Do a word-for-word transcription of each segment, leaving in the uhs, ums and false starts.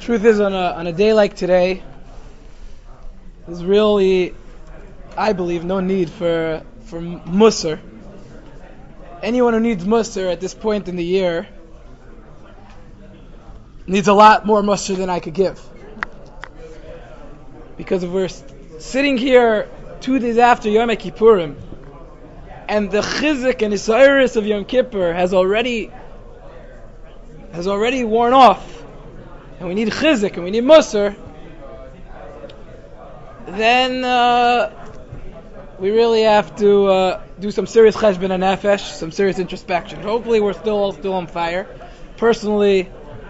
Truth is, on a on a day like today, there's really, I believe, no need for for musar. Anyone who needs musar at this point in the year needs a lot more musar than I could give. Because if we're sitting here two days after Yom Kippurim, and the chizuk and isairis of Yom Kippur has already has already worn off, and we need chizuk and we need musar, then uh, we really have to uh, do some serious cheshbon hanefesh, some serious introspection. Hopefully, we're still all still on fire. Personally,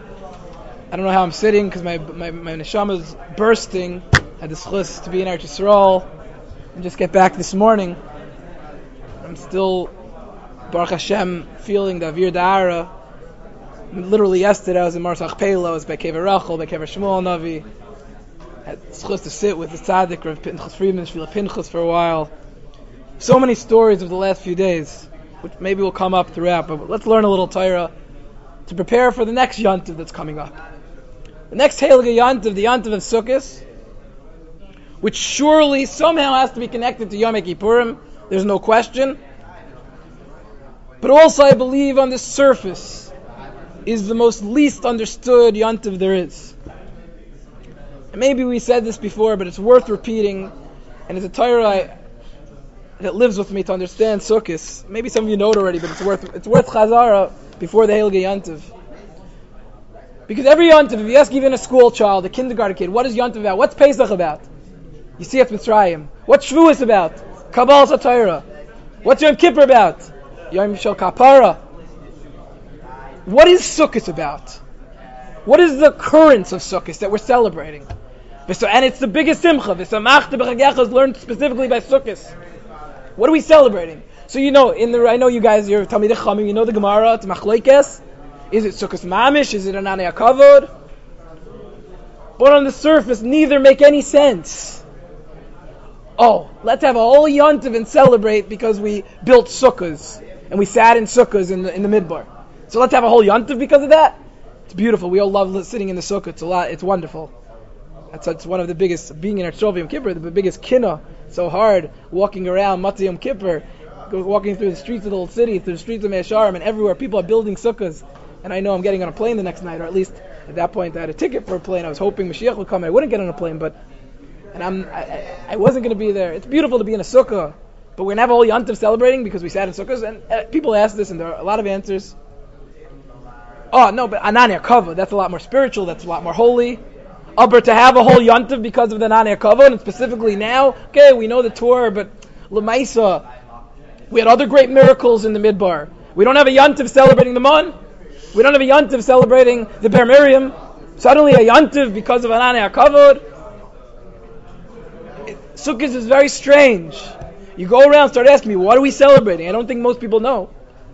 I don't know how I'm sitting because my my my neshama is bursting. I had the schus to be in Eretz Yisrael and just get back this morning. I'm still, Baruch Hashem, feeling the Avir Da'ara. Literally yesterday I was in Marsach Pelo, I was by Kever Rachel, by Kever Shmuel Navi. I had schus to sit with the tzaddik, Rav Pinchas Friedman, Shvila Pinchas for a while. So many stories of the last few days, which maybe will come up throughout, but let's learn a little Torah to prepare for the next Yontiv that's coming up. The next Heilige Yontiv, the Yontiv of Sukkot, which surely somehow has to be connected to Yom Kippurim, there's no question. But also I believe on the surface is the most least understood Yontiv there is. And maybe we said this before, but it's worth repeating, and it's a Torah I, that lives with me to understand Sukkot. Maybe some of you know it already, but it's worth it's worth Chazara before the Heilige Yontiv. Because every Yontiv, if you ask even a school child, a kindergarten kid, what is Yontiv about? What's Pesach about? You see it Mitzrayim. What's Shavuos about? Kabbalah Satira. What's Yom Kippur about? Yom Shel Kapara. What is Sukkot about? What is the currents of Sukkot that we're celebrating? And it's the biggest simcha. V'samachta b'chagecha is learned specifically by Sukkot. What are we celebrating? So you know, in the I know you guys, you're Talmidei Chachamim, you know the Gemara, it's Machlokes. Is it Sukkot Mamish? Is it Ananei HaKavod? But on the surface, neither make any sense. Oh, let's have a whole yontiv and celebrate because we built sukkahs and we sat in sukkahs in the in the midbar. So let's have a whole yontiv because of that. It's beautiful. We all love sitting in the sukkah. It's a lot. It's wonderful. That's, that's one of the biggest. Being in Eretz Yom Kippur, the biggest kinna. So hard walking around Matzah Yom Kippur, go, walking through the streets of the old city, through the streets of Mei Sharim, and everywhere people are building sukkahs. And I know I'm getting on a plane the next night, or at least at that point I had a ticket for a plane. I was hoping Mashiach would come. I wouldn't get on a plane, but. And I'm, I, I wasn't going to be there. It's beautiful to be in a sukkah, but we're going to have a whole yontiv celebrating because we sat in sukkahs. And uh, people ask this, and there are a lot of answers. Oh, no, but Ananei HaKavod, that's a lot more spiritual, that's a lot more holy. Oh, but to have a whole yontiv because of the Ananei HaKavod, and specifically now, okay, we know the Torah, but L'maisa, we had other great miracles in the Midbar. We don't have a yontiv celebrating the Mon. We don't have a yontiv celebrating the Ber Miriam. Suddenly a yontiv because of Ananei HaKavod. Sukkot is very strange. You go around, start asking me, what are we celebrating? I don't think most people know.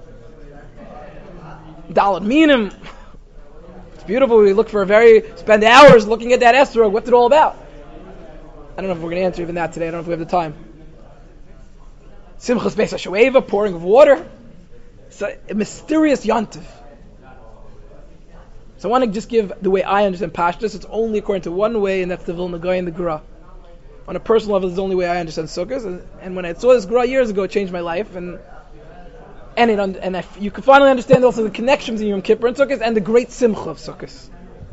Daled Minim. It's beautiful. We look for a very, spend hours looking at that esrog. What's it all about? I don't know if we're going to answer even that today. I don't know if we have the time. Simchas Beis HaShoeva, pouring of water. It's a, a mysterious yontiv. So I want to just give the way I understand Pashtus. It's only according to one way, and that's the Vilna Gaon and the Gra. On a personal level, this is the only way I understand Sukkot. And, and when I saw this Gra years ago, it changed my life. And and it and I, you can finally understand also the connections in Yom Kippur and Sukkot and the great simcha of Sukkot.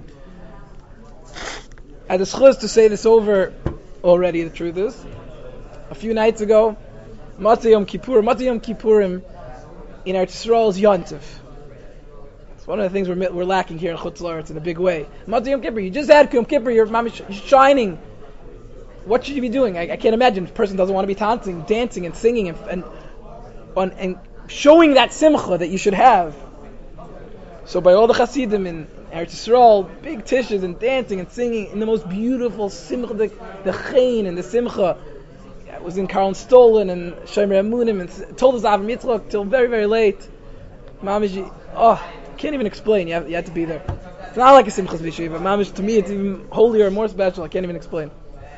I had the schus to say this over already. The truth is, a few nights ago, Matzah Yom Kippur, Matzah Yom Kippurim in Eretz Yisrael is Yontiv. It's one of the things we're we're lacking here in Chutz La'aretz in a big way. Matzah Yom Kippur, you just had Yom Kippur, you're mamish shining. What should you be doing? I, I can't imagine a person doesn't want to be dancing, dancing and singing and and, on, and showing that simcha that you should have. So by all the Hasidim in Eretz Yisrael, big tishes and dancing and singing in the most beautiful simcha, the, the chayin and the simcha. I was in Karl Stolen and Shomer Amunim and told us Avram Yitzchak till very, very late. Mamish, oh, can't even explain. You have, you have to be there. It's not like a simchas b'yeshiva. Mamish, to me, it's even holier and more special. I can't even explain.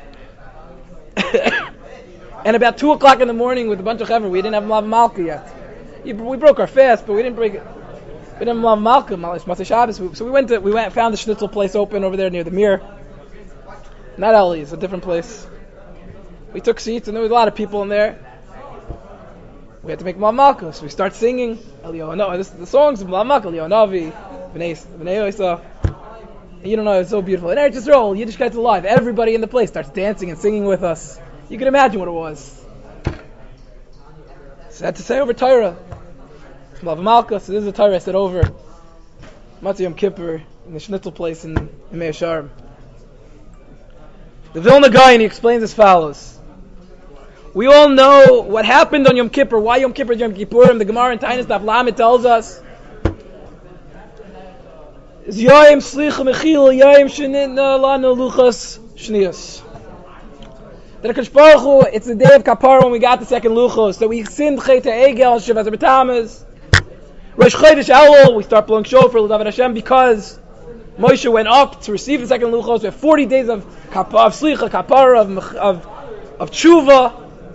And about two o'clock in the morning with a bunch of chaver, we didn't have Lav Malka yet. We broke our fast, but we didn't break it. We didn't love Malcolm, Motzei Shabbos. So we went to, we went, found the schnitzel place open over there near the Mir. Not Ellie's, a different place. We took seats and there was a lot of people in there. We had to make Malav Malka, so we start singing. Elio, no, this the songs of Malav Malka, Elio Navi, Bnei Oisa. You don't know, it's so beautiful. And Eretz Yisrael, Yiddishkeit alive. Everybody in the place starts dancing and singing with us. You can imagine what it was. So I had to say over Torah. Malav Malka, so this is a Torah I said over Motzei Yom Kippur in the Schnitzel place in, in Mea Shearim. The Vilna Gaon, he explains as follows. We all know what happened on Yom Kippur, why Yom Kippur is Yom Kippurim. The Gemara in Tainis Daf Lamed tells us Yom Slicha Mechil Yom Shenitna Lanu Luchas Shnius. That HaKadosh Baruch Hu, it's the day of Kappara when we got the second Luchos, that we sinned Chet HaEgel, Shavaz HaBetamas, Rosh Chodesh Elul, we start blowing shofar, L'David Hashem, because Moshe went up to receive the second Luchos. We have forty days of Kappara, of Slicha, Kappara, of, of, of Tshuva.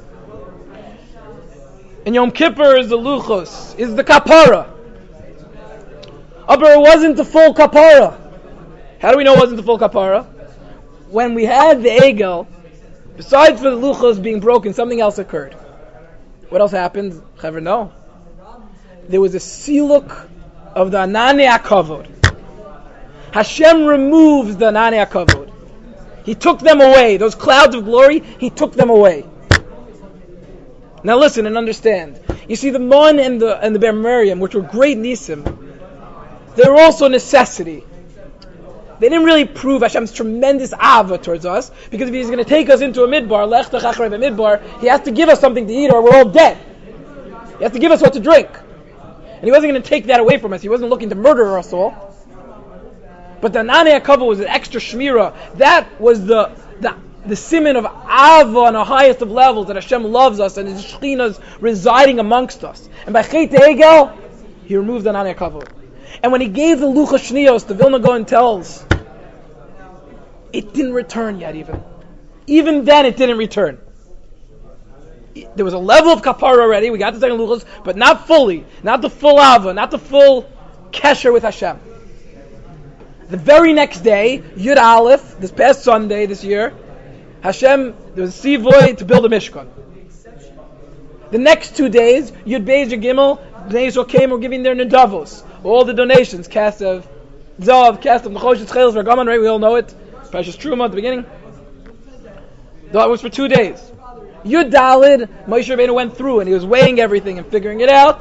And Yom Kippur is the Luchos, is the Kappara. Oh, but it wasn't the full Kappara. How do we know it wasn't the full Kappara? When we had the Egel, besides for the Luchos being broken, something else occurred. What else happened? Chaver, no. There was a siluk of the Ananei HaKavod. Hashem removes the Ananei HaKavod. He took them away. Those clouds of glory, He took them away. Now listen and understand. You see, the Mon and the and the Ber Miriam, which were great nisim, they were also necessity. They didn't really prove Hashem's tremendous ava towards us, because if He's going to take us into a midbar, lech tachachrei b'midbar, He has to give us something to eat or we're all dead. He has to give us what to drink. And He wasn't going to take that away from us. He wasn't looking to murder us all. But the Ananei HaKavod was an extra shmira. That was the the the siman of ava on the highest of levels, that Hashem loves us and His Shekhinah is residing amongst us. And by Chet HaEgel, He removed the Ananei HaKavod. And when He gave the Luchos Shnios, the Vilna Gaon tells, it didn't return yet even. Even then it didn't return. There was a level of kapara already, we got the second Luchos, but not fully, not the full ava, not the full kesher with Hashem. The very next day, Yud Aleph, this past Sunday this year, Hashem, there was a Sivoy to build a Mishkan. The next two days, Yud Beis Yud Gimel, Bnei Yisrael came, were giving their Nedavos, all the donations, cast of Zav, cast of Nechoshes, Cheles, Vargaman, right? We all know it. Precious Truma at the beginning. That was for two days. Yud Dalid, Moshe Rabbeinu went through and he was weighing everything and figuring it out.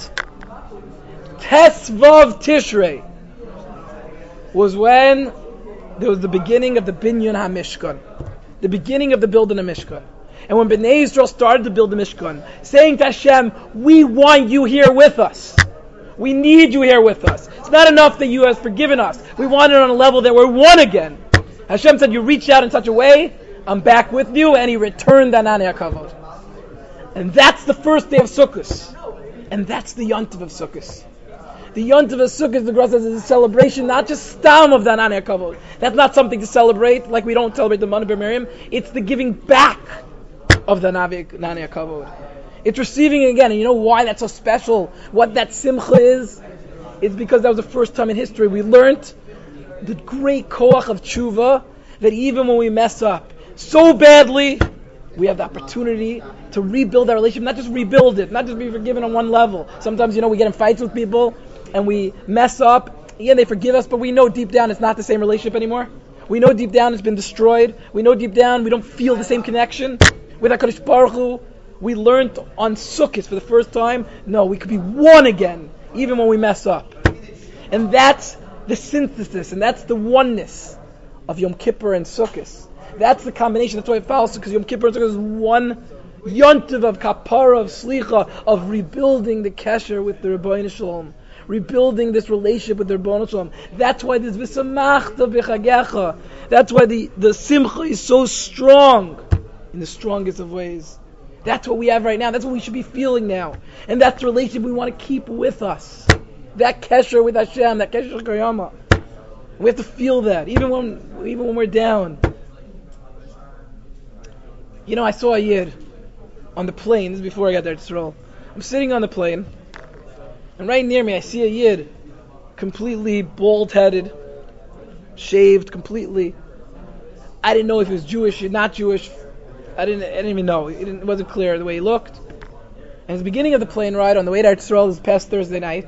Tesvav Tishrei was when there was the beginning of the Binyan HaMishkan. The beginning of the building of Mishkan. And when Bnei Yisrael started to build the Mishkan, saying to Hashem, we want you here with us. We need you here with us. It's not enough that you have forgiven us. We want it on a level that we're one again. Hashem said, you reached out in such a way, I'm back with you, and He returned the Ananei HaKavod. And that's the first day of Sukkot. And that's the Yontiv of Sukkot. The Yontiv of Sukkot, the Gemara says, is a celebration, not just stam of the Ananei HaKavod. That's not something to celebrate, like we don't celebrate the Mon of Ber Miriam. It's the giving back of the Ananei HaKavod. It's receiving again, and you know why that's so special? What that simcha is? It's because that was the first time in history we learned the great koach of tshuva, that even when we mess up so badly, we have the opportunity to rebuild our relationship, not just rebuild it, not just be forgiven on one level. Sometimes, you know, we get in fights with people, and we mess up, yeah, they forgive us, but we know deep down it's not the same relationship anymore. We know deep down it's been destroyed. We know deep down we don't feel the same connection. With HaKadosh Baruch Hu, we learned on Sukkot for the first time, no, we could be one again, even when we mess up. And that's the synthesis, and that's the oneness of Yom Kippur and Sukkot. That's the combination, that's why it follows, because Yom Kippur and Sukkot is one yontiv of kapara, of slicha, of rebuilding the kesher with the Rebbeinu Shalom. Rebuilding this relationship with the Rebbeinu Shalom. That's why this v'samachta b'chagecha. That's why the, the simcha is so strong in the strongest of ways. That's what we have right now. That's what we should be feeling now. And that's the relationship we want to keep with us. That kesher with Hashem, that kesher kayama. We have to feel that, even when even when we're down. You know, I saw a yid on the plane. This is before I got there to Israel. I'm sitting on the plane, and right near me I see a yid completely bald-headed, shaved completely. I didn't know if he was Jewish or not Jewish. I didn't. I didn't even know. It, didn't, it wasn't clear the way he looked. And at the beginning of the plane ride on the way to Eretz Yisrael this past Thursday night.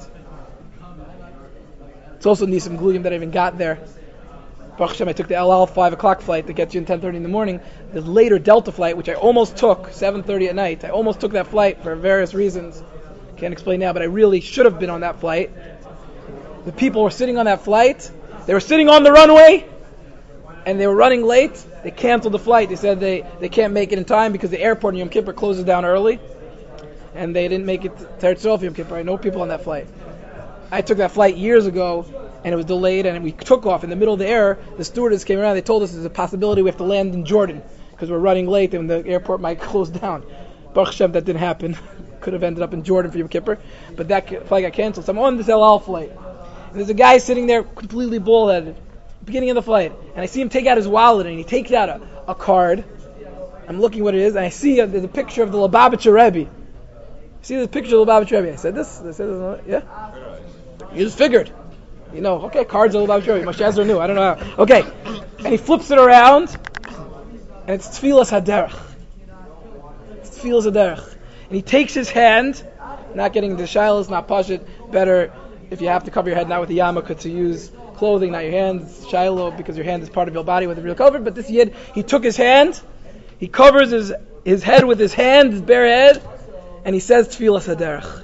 It's also Nisam Gluyim that I even got there. Baruch Hashem, I took the El Al five o'clock flight that gets you in ten thirty in the morning. The later Delta flight, which I almost took, seven thirty at night. I almost took that flight for various reasons. Can't explain now, but I really should have been on that flight. The people were sitting on that flight. They were sitting on the runway, and they were running late. They canceled the flight. They said they, they can't make it in time because the airport in Yom Kippur closes down early. And they didn't make it to Eretz Yisrael for Yom Kippur. I know people on that flight. I took that flight years ago, and it was delayed, and we took off in the middle of the air. The stewardess came around. They told us there's a possibility we have to land in Jordan because we're running late and the airport might close down. Baruch Hashem, that didn't happen. Could have ended up in Jordan for Yom Kippur, but that flight got canceled. So I'm on this El Al flight, and there's a guy sitting there completely bald-headed, beginning of the flight, and I see him take out his wallet, and he takes out a, a card. I'm looking what it is, and I see a, there's a picture of the Lubavitcher Rebbe. See the picture of the Lubavitcher Rebbe. I said this. I said this. Yeah. You just figured. You know, okay, cards are Lubavitcher Rebbe. Moshe Ezra knew. I don't know how. Okay. And he flips it around, and it's Tfilas HaDerech. It's Tfilas HaDerech. And he takes his hand, not getting the shilas, not pashit. Better if you have to cover your head, not with the yarmulke, to use clothing, not your hands, shiloh, because your hand is part of your body with a real cover. But this yid, he took his hand, he covers his, his head with his hand, his bare head, and he says Tfilas HaDerech.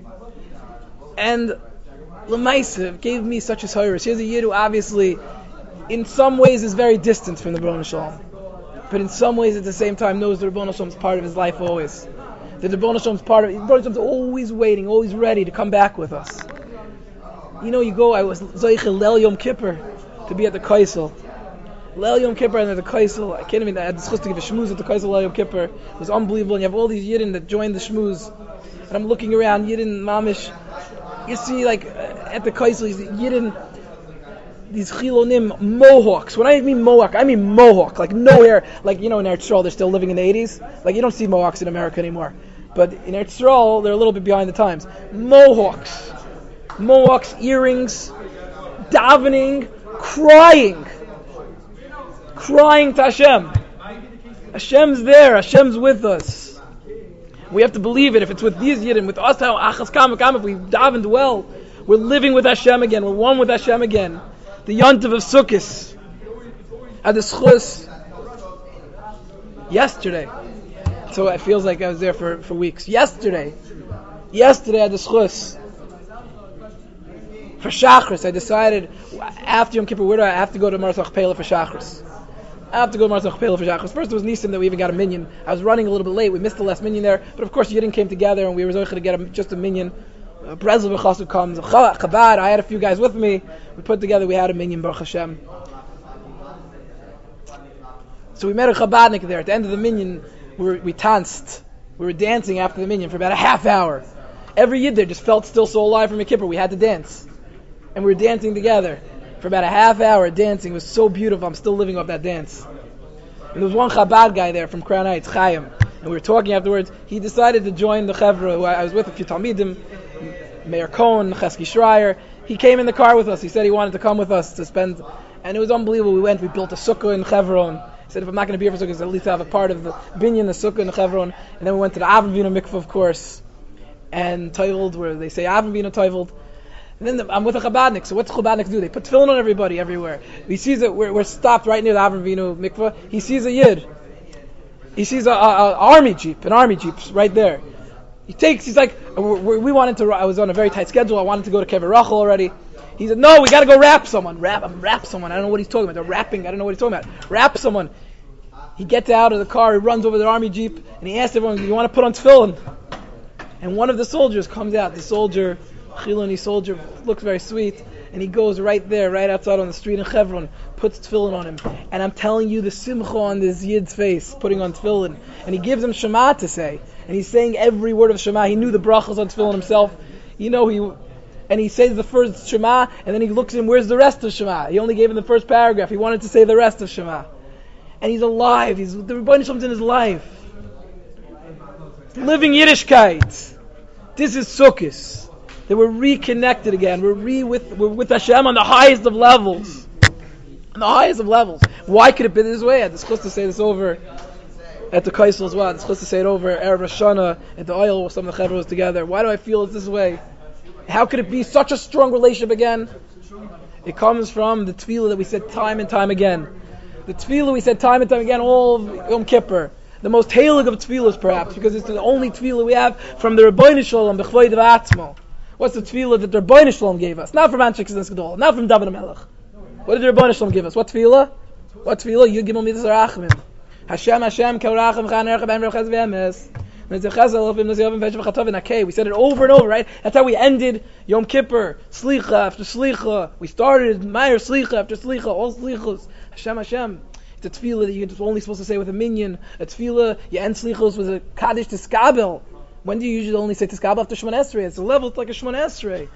And L'maisa gave me such a soyrus. Here's a yid who obviously, in some ways, is very distant from the Rebbeinu Shalom, but in some ways, at the same time, knows the Rebbeinu Shalom is part of his life always. The Rebbeinu Shalom is part of it. The Rebbeinu Shalom is always waiting, always ready to come back with us. You know, you go. I was Zoichel Leil Yom Kippur to be at the Kaisel. Leil Yom Kippur and at the Kaisel. I can't even. I had the chus to give a shmooze at the Kaisel Leil Yom Kippur. It was unbelievable. And you have all these yidden that joined the shmooze. And I'm looking around, yidden mamish. You see, like at the Kaisel, yidden. These chilonim mohawks. When I mean mohawk, I mean mohawk, like no hair. Like, you know, in Eretz Yisrael, they're still living in the eighties. Like, you don't see mohawks in America anymore. But in Eretz Yisrael, they're a little bit behind the times. Mohawks. Mohawks, earrings, davening, crying. Crying to Hashem. Hashem's there. Hashem's with us. We have to believe it. If it's with these yidden, with us, how achas kam kam, if we davened well, we're living with Hashem again. We're one with Hashem again. The Yontiv of Sukkot. At the schus yesterday. So it feels like I was there for, for weeks. Yesterday. Yesterday at the schus. For Shachris, I decided after Yom Kippur, where do I have to go to Marzach Pela for Shachris? I have to go to Marzach Pela for Shachris. First, it was Nisim that we even got a minyan. I was running a little bit late. We missed the last minyan there. But of course, Yidden came together and we were able to get a, just a minyan. Breslov B'chasu comes. Chabad, I had a few guys with me. We put together, we had a minyan, Baruch Hashem. So we met a Chabadnik there. At the end of the minyan, we, were, we danced. We were dancing after the minyan for about a half hour. Every Yid there just felt still so alive from Yom Kippur. We had to dance. And we were dancing together for about a half hour dancing. It was so beautiful. I'm still living off that dance. And there was one Chabad guy there from Crown Heights, Chaim. And we were talking afterwards. He decided to join the Chevra, who I, I was with a few Talmidim, Meir Cohen, Chesky Schreier. He came in the car with us. He said he wanted to come with us to spend. And it was unbelievable. We went, we built a sukkah in Chevron. He said, if I'm not going to be here for sukkahs, at least I have a part of the binyan, the sukkah in Chevron. And then we went to the Avram Vino mikveh, of course, and Toiveld, where they say Avram Vino Toiveld. And then the, I'm with a Chabadnik. So what's Chabadniks do? They put tefillin on everybody everywhere. He sees that we're, we're stopped right near the Avram Vino mikveh. He sees a Yid. He sees a, a, a army jeep, an army jeep right there. He takes, he's like, we, we wanted to, I was on a very tight schedule. I wanted to go to Kever Rachel already. He said, no, we got to go wrap someone. Wrap, I'm wrap someone. I don't know what he's talking about. They're rapping. I don't know what he's talking about. Wrap someone. He gets out of the car. He runs over the army jeep and he asks everyone, do you want to put on tefillin? And one of the soldiers comes out. The soldier, Chiloni soldier, looks very sweet. And he goes right there, right outside on the street in Chevron, puts tefillin on him. And I'm telling you, the simcha on this Yid's face, putting on tefillin. And he gives him Shema to say. And he's saying every word of Shema. He knew the brachas on tefillin himself. You know, he, and he says the first Shema, and then he looks at him, where's the rest of Shema? He only gave him the first paragraph. He wanted to say the rest of Shema. And he's alive. He's, the Rebbeinu Shalom's in his life. Living Yiddishkeit. This is Sukkot. that we're reconnected again. We're re with we're with Hashem on the highest of levels. On the highest of levels. Why could it be this way? I was supposed to say this over at the Kaisel as well. I was supposed to say it over Erev Rosh Hashanah at the oil where some of the Chevra was together. Why do I feel it's this way? How could it be such a strong relationship again? It comes from the tefillah that we said time and time again. The tefillah we said time and time again all of Yom Kippur. The most heilig of tefillahs perhaps, because it's the only tefillah we have from the Rebbeinu Shalom, B'chvoid V'atzmo. What's the tefillah that the Rebbeinu Shalom gave us? Not from Anshei Knesset Gadol, not from David HaMelech. What did the Rebbeinu Shalom give us? What tefillah? What tefillah? Yud Gimel Midas Rachmim. Hashem, Hashem, Kaurachim, Chan Erech, Ben Rechaz V'emes. We said it over and over, right? That's how we ended Yom Kippur. Slicha after Slicha. We started Meir Slicha after Slicha. All Slichos. Hashem, Hashem. It's a tefillah that you're only supposed to say with a minyan. A tefillah, you end Slichos with a Kaddish Tiskabel. When do you usually only say Tiskabel after Shemon Esrei? It's a level, it's like a Shemon Esrei.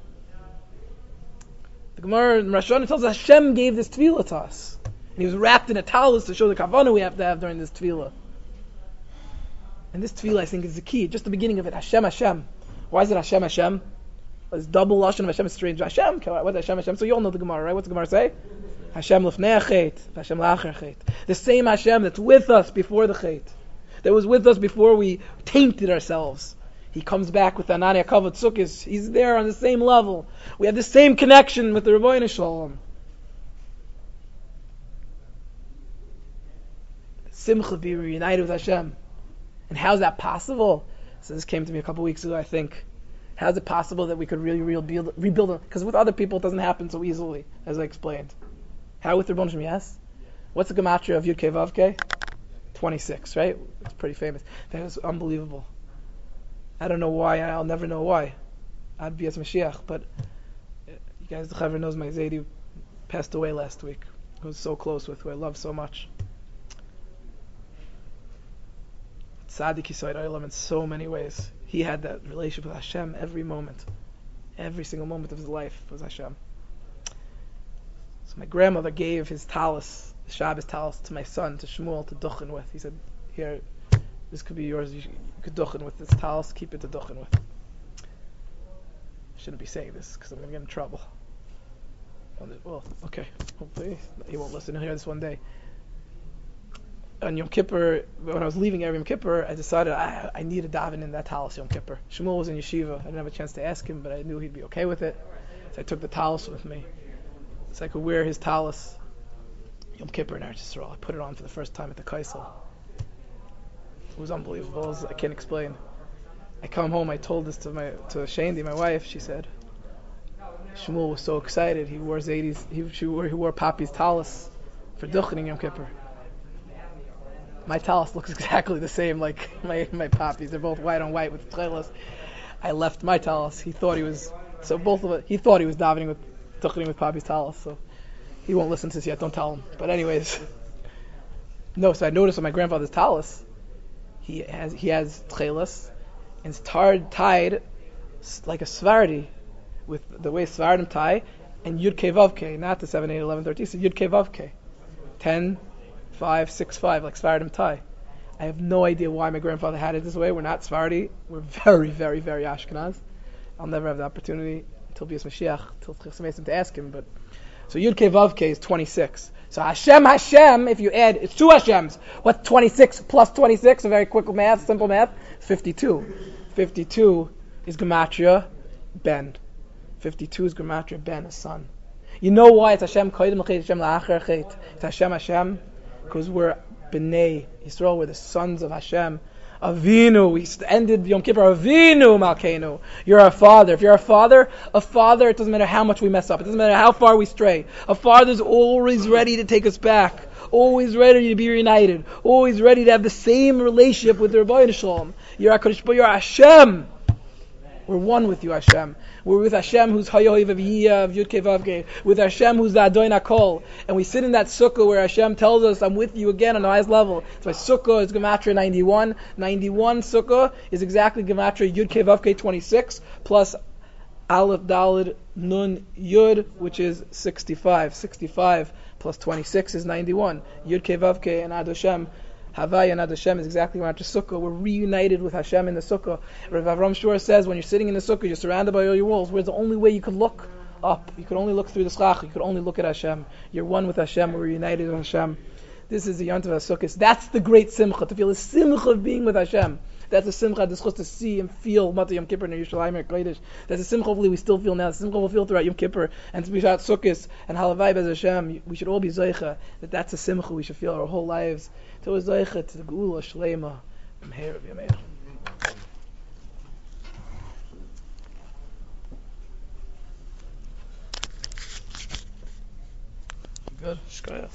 The Gemara in Rosh Hashanah tells us Hashem gave this tefillah to us. And he was wrapped in a talus to show the kavanah we have to have during this tefillah. And this tefillah, I think, is the key. Just the beginning of it. Hashem, Hashem. Why is it Hashem, Hashem? It's double lashon of Hashem is strange. Hashem, what's Hashem, Hashem? So you all know the Gemara, right? What's the Gemara say? Hashem lefnei chet, Hashem la'acher chet. The same Hashem that's with us before the chet, that was with us before we tainted ourselves. He comes back with Anania Kavod Sukkis. He's there on the same level. We have the same connection with the Rebbeinu Shalom. Simcha, be reunited with Hashem. And how's that possible? So this came to me a couple weeks ago, I think. How's it possible that we could really rebuild, rebuild it? Because with other people, it doesn't happen so easily, as I explained. How with the Rebbeinu Shalom? Yes. What's the gematria of Yud Kei Vav Kei? twenty-six, right? It's pretty famous. That was unbelievable. I don't know why. I'll never know why. I'd be as Mashiach, but you guys, the Chaver knows my Zaidi passed away last week. I was so close with, who I love so much. Tzaddik Yisrael Olam in so many ways. He had that relationship with Hashem every moment. Every single moment of his life was Hashem. So my grandmother gave his talis, Shabbos talis, to my son, to Shmuel, to duchen with. He said, here, this could be yours. You, should, you could duchen with this talis. Keep it to duchen with. I shouldn't be saying this because I'm going to get in trouble. Well, okay. Hopefully he won't listen. He'll hear this one day. On Yom Kippur, when I was leaving Yom Kippur, I decided I, I need a daven in that talis Yom Kippur. Shmuel was in yeshiva. I didn't have a chance to ask him, but I knew he'd be okay with it. So I took the talis with me, so I could wear his talis Yom Kippur in Eretz Yisrael. I put it on for the first time at the Kaisel. It was unbelievable. It was, I can't explain. I come home. I told this to my to Shandi, my wife. She said, Shmuel was so excited. He wore Zaydi's. He she wore he wore Papi's talis for duchening Yom Kippur. My talis looks exactly the same like my my Papi's. They're both white on white with tchelas. I left my talis. He thought he was so both of it. He thought he was davening with duchening with Papi's talis. So he won't listen to this yet. Don't tell him. But anyways, no. So I noticed on my grandfather's talis, he has he has tchelas and it's tied tied like a Svardi with the way Svardim tie and Yud Kei Vav Kei, not the seven, eight, eleven, thirteen. So Yud Kei Vav Kei, ten. Five, six, five, like Svardim tie. I have no idea why my grandfather had it this way. We're not Svardi. We're very, very, very Ashkenaz. I'll never have the opportunity until Bias Mashiach, until Chesed to ask him. But so Yud Kei Vav Kei is twenty-six. So Hashem, Hashem, if you add, it's two Hashems. What's twenty-six plus twenty-six? A very quick math, simple math. fifty-two. fifty-two is Gematria Ben. fifty-two is Gematria Ben, a son. You know why it's Hashem Kodim L'Chet, Hashem La'acher Chet? It's Hashem, Hashem. Because we're B'nai Yisrael, we're the sons of Hashem. Avinu, we ended Yom Kippur, Avinu Malkeinu. You're our father. If you're our father, a father, it doesn't matter how much we mess up. It doesn't matter how far we stray. A father's always ready to take us back. Always ready to be reunited. Always ready to have the same relationship with the Rebbeinu Shalom. You're HaKadosh Baruch Hu, you're Hashem. We're one with you, Hashem. We're with Hashem, who's Hayohi V'Viyah of Yud Kei Vav Kei. With Hashem, who's the Adon HaKol. And we sit in that sukkah where Hashem tells us, I'm with you again on the highest level. So my sukkah is Gematria ninety-one. ninety-one sukkah is exactly Gematria Yud Kei Vav Kei twenty-six, plus Aleph Daled Nun Yud, which is sixty-five. sixty-five plus twenty-six is ninety-one. Yud Kei Vav Kei and Ad Hashem Havaya Nad Hashem is exactly around the sukkah. We're reunited with Hashem in the sukkah. Rav Avram Shur says when you're sitting in the sukkah, you're surrounded by all your walls. Where's the only way you could look up? You could only look through the schach. You could only look at Hashem. You're one with Hashem. We're united with Hashem. This is the Yontav HaSukkos. That's the great simcha, to feel the simcha of being with Hashem. That's the simcha, the schus to see and feel Mata Yom Kippur and Yerushalayim or Kodesh. That's the simcha hopefully we still feel now. The simcha we'll feel throughout Yom Kippur and to be Shat Sukkos and Halavai Bez Hashem. We should all be Zoicha that that's a simcha we should feel our whole lives. To a Zoicha, to the Geula Shlema from here of Yameir. Good. Shkoyach.